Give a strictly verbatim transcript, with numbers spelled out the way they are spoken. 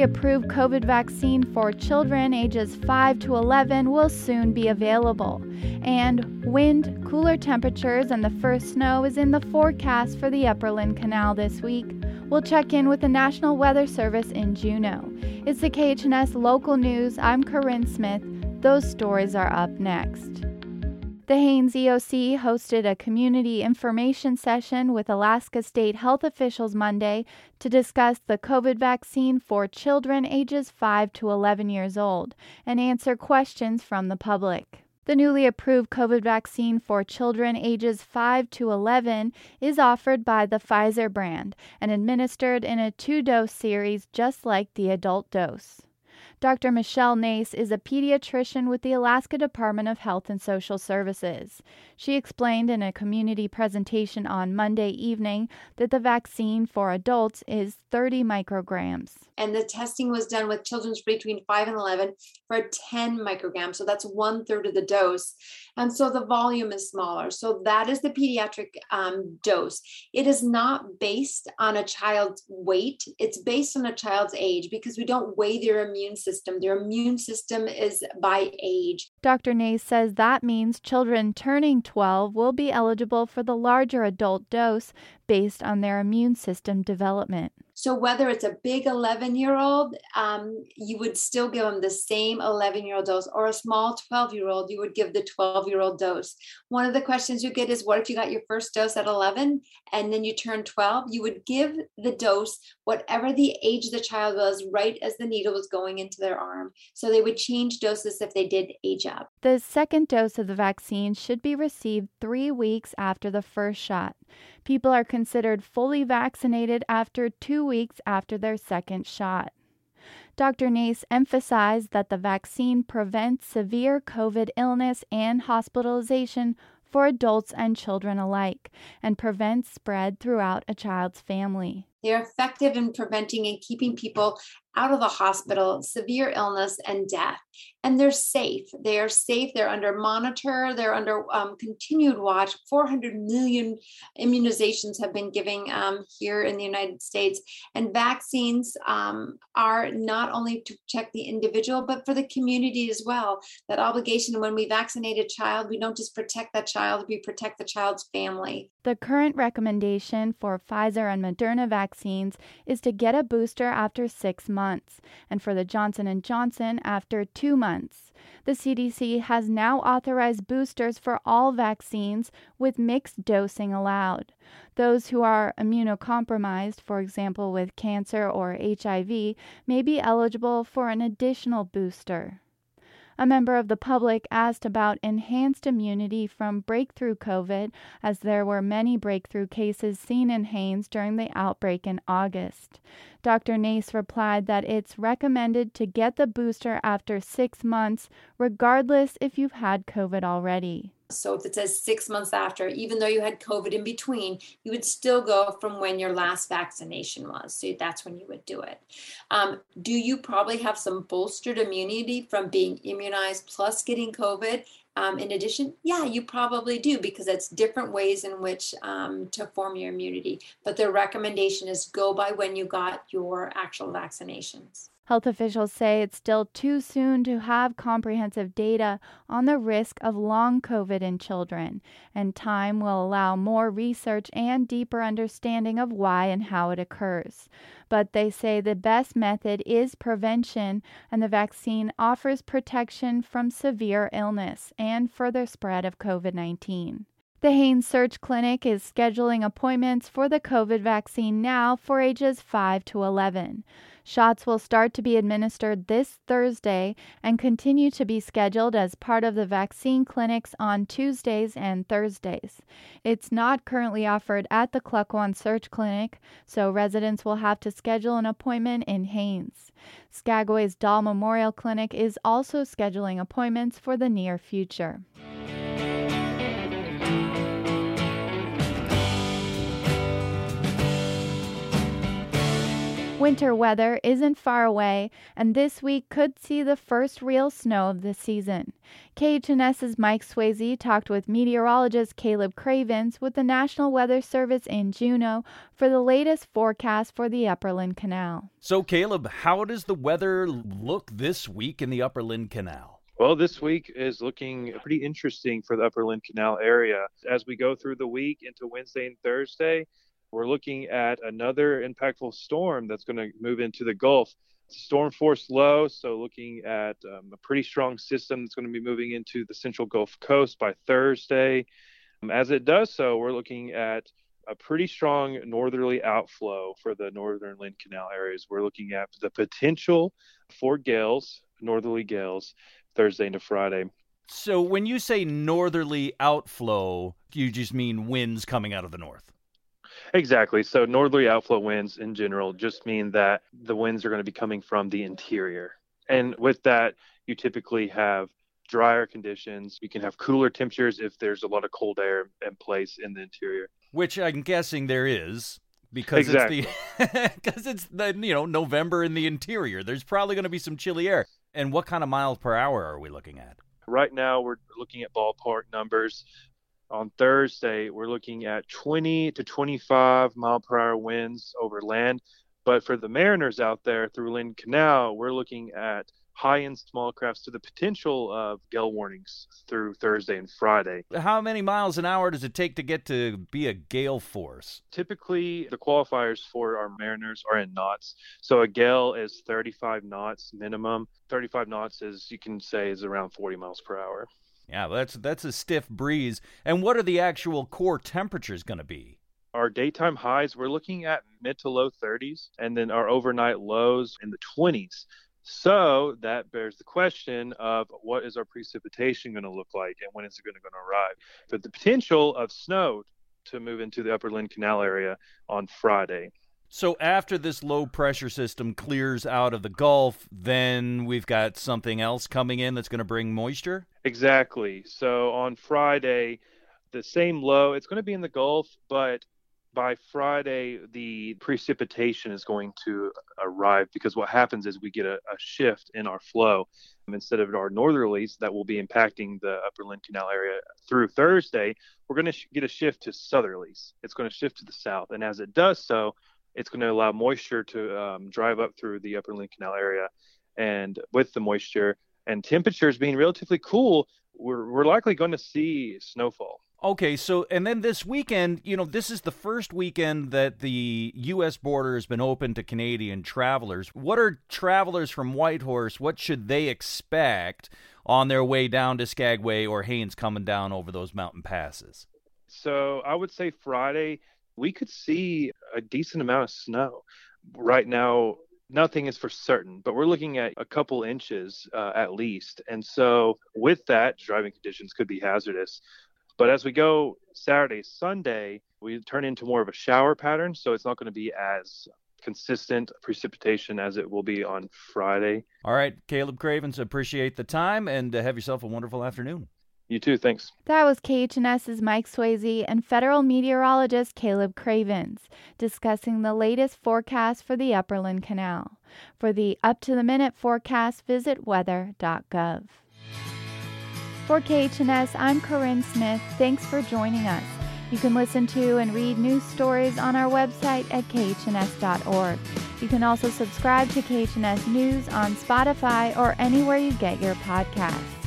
approved COVID vaccine for children ages five to eleven will soon be available. And wind, cooler temperatures, and the first snow is in the forecast for the Upper Lynn Canal this week. We'll check in with the National Weather Service in Juneau. It's the K H N S Local News. I'm Corinne Smith. Those stories are up next. The Haines E O C hosted a community information session with Alaska State health officials Monday to discuss the COVID vaccine for children ages five to eleven years old and answer questions from the public. The newly approved COVID vaccine for children ages five to eleven is offered by the Pfizer brand and administered in a two-dose series just like the adult dose. Doctor Michelle Nace is a pediatrician with the Alaska Department of Health and Social Services. She explained in a community presentation on Monday evening that the vaccine for adults is thirty micrograms. And the testing was done with children between five and eleven for ten micrograms. So that's one third of the dose. And so the volume is smaller. So that is the pediatric um, dose. It is not based on a child's weight. It's based on a child's age because we don't weigh their immune system. Their immune system is by age. Doctor Nace says that means children turning twelve will be eligible for the larger adult dose based on their immune system development. So whether it's a big eleven-year-old, um, you would still give them the same eleven-year-old dose, or a small twelve-year-old, you would give the twelve-year-old dose. One of the questions you get is, what if you got your first dose at eleven and then you turn twelve? You would give the dose whatever the age the child was right as the needle was going into their arm. So they would change doses if they did age up. The second dose of the vaccine should be received three weeks after the first shot. People are considered fully vaccinated after two weeks after their second shot. Doctor Nace emphasized that the vaccine prevents severe COVID illness and hospitalization for adults and children alike and prevents spread throughout a child's family. They're effective in preventing and keeping people out of the hospital, severe illness and death. And they're safe. They are safe. They're under monitor. They're under um, continued watch. four hundred million immunizations have been given um, here in the United States. And vaccines um, are not only to protect the individual, but for the community as well. That obligation, when we vaccinate a child, we don't just protect that child, we protect the child's family. The current recommendation for Pfizer and Moderna vaccines is to get a booster after six months, and for the Johnson and Johnson after two months. The C D C has now authorized boosters for all vaccines with mixed dosing allowed. Those who are immunocompromised, for example with cancer or H I V, may be eligible for an additional booster. A member of the public asked about enhanced immunity from breakthrough COVID, as there were many breakthrough cases seen in Haines during the outbreak in August. Doctor Nace replied that it's recommended to get the booster after six months, regardless if you've had COVID already. So if it says six months after, even though you had COVID in between, you would still go from when your last vaccination was. So that's when you would do it. Um, do you probably have some bolstered immunity from being immunized plus getting COVID? Um, in addition, yeah, you probably do, because it's different ways in which um, to form your immunity. But the recommendation is go by when you got your actual vaccinations. Health officials say it's still too soon to have comprehensive data on the risk of long COVID in children, and time will allow more research and deeper understanding of why and how it occurs. But they say the best method is prevention, and the vaccine offers protection from severe illness and further spread of COVID nineteen. The Haines Search Clinic is scheduling appointments for the COVID vaccine now for ages five to eleven. Shots will start to be administered this Thursday and continue to be scheduled as part of the vaccine clinics on Tuesdays and Thursdays. It's not currently offered at the Klukwan Search Clinic, so residents will have to schedule an appointment in Haines. Skagway's Dahl Memorial Clinic is also scheduling appointments for the near future. Winter weather isn't far away, and this week could see the first real snow of the season. K H N S's Mike Swayze talked with meteorologist Caleb Cravens with the National Weather Service in Juneau for the latest forecast for the Upperland Canal. So, Caleb, how does the weather look this week in the Upperland Canal? Well, this week is looking pretty interesting for the Upperland Canal area. As we go through the week into Wednesday and Thursday, we're looking at another impactful storm that's going to move into the Gulf. It's a storm force low, so looking at um, a pretty strong system that's going to be moving into the central Gulf Coast by Thursday. Um, as it does so, we're looking at a pretty strong northerly outflow for the northern Lynn Canal areas. We're looking at the potential for gales, northerly gales, Thursday into Friday. So when you say northerly outflow, you just mean winds coming out of the north? Exactly. So northerly outflow winds in general just mean that the winds are going to be coming from the interior. And with that, you typically have drier conditions. You can have cooler temperatures if there's a lot of cold air in place in the interior. Which I'm guessing there is. Because exactly. it's the because it's the you know November in the interior. There's probably going to be some chilly air. And what kind of miles per hour are we looking at? Right now, we're looking at ballpark numbers. On Thursday, we're looking at twenty to twenty-five mile per hour winds over land. But for the mariners out there through Lynn Canal, we're looking at high-end small crafts to the potential of gale warnings through Thursday and Friday. How many miles an hour does it take to get to be a gale force? Typically, the qualifiers for our mariners are in knots. So a gale is thirty-five knots minimum. thirty-five knots is, you can say, is around forty miles per hour. Yeah, that's that's a stiff breeze. And what are the actual core temperatures going to be? Our daytime highs, we're looking at mid to low thirties, and then our overnight lows in the twenties. So that bears the question of what is our precipitation going to look like and when is it going to, going to arrive? But the potential of snow to move into the Upper Lynn Canal area on Friday. So after this low pressure system clears out of the Gulf, then we've got something else coming in that's going to bring moisture? Exactly. So on Friday, the same low, it's going to be in the Gulf, but by Friday, the precipitation is going to arrive because what happens is we get a, a shift in our flow. Instead of our northerlies that will be impacting the Upper Lynn Canal area through Thursday, we're going to sh- get a shift to southerlies. It's going to shift to the south. And as it does so, it's going to allow moisture to um, drive up through the Upper Lynn Canal area. And with the moisture and temperatures being relatively cool, we're, we're likely going to see snowfall. Okay, so, and then this weekend, you know, this is the first weekend that the U S border has been open to Canadian travelers. What are travelers from Whitehorse, what should they expect on their way down to Skagway or Haines coming down over those mountain passes? So I would say Friday, we could see a decent amount of snow. Right now, nothing is for certain, but we're looking at a couple inches uh, at least. And so with that, driving conditions could be hazardous. But as we go Saturday, Sunday, we turn into more of a shower pattern. So it's not going to be as consistent precipitation as it will be on Friday. All right, Caleb Cravens, appreciate the time and uh, have yourself a wonderful afternoon. You too. Thanks. That was K H N S's Mike Swayze and federal meteorologist Caleb Cravens discussing the latest forecast for the Upper Lynn Canal. For the up-to-the-minute forecast, visit weather dot gov. For K H N S, I'm Corinne Smith. Thanks for joining us. You can listen to and read news stories on our website at K H N S dot org. You can also subscribe to K H N S News on Spotify or anywhere you get your podcasts.